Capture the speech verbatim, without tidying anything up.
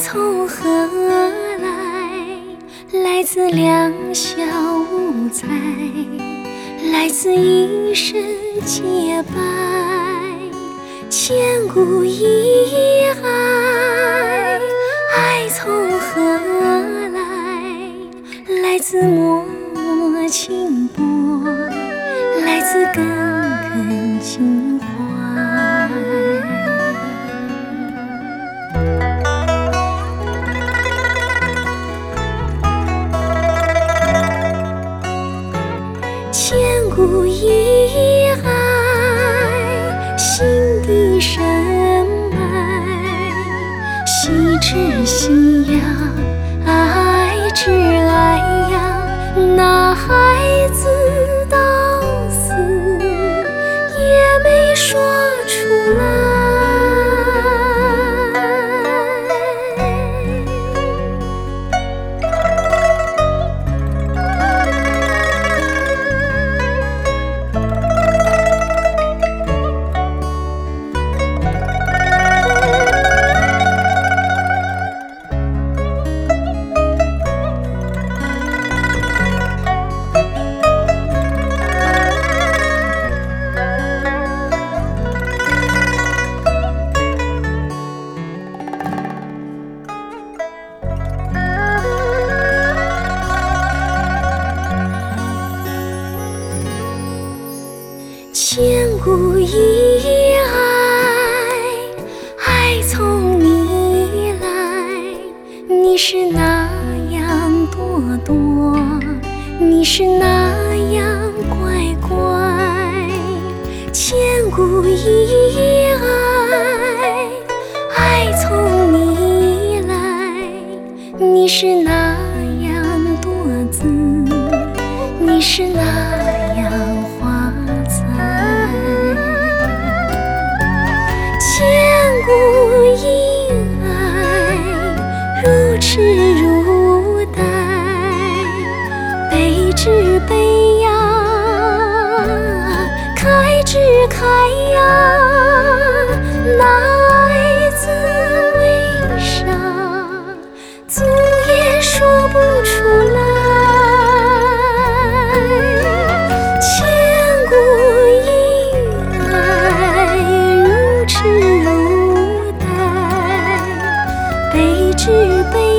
从何来？来自两小无猜，来自一生洁白。千古一爱，爱从何来？来自脉脉清波，来自根根情怀。千古一爱，心底深埋，细枝细芽，爱枝爱芽，那孩子到死也没说出来。千古一爱，爱从你来。你是那样朵朵，你是那样乖乖。千古一爱，爱从你来。你是那样多姿，你是那样花彩。千古一爱，如痴如呆，悲之悲呀，开之开呀，那爱字为啥总也说不出来。千古一爱，如痴如呆，悲之悲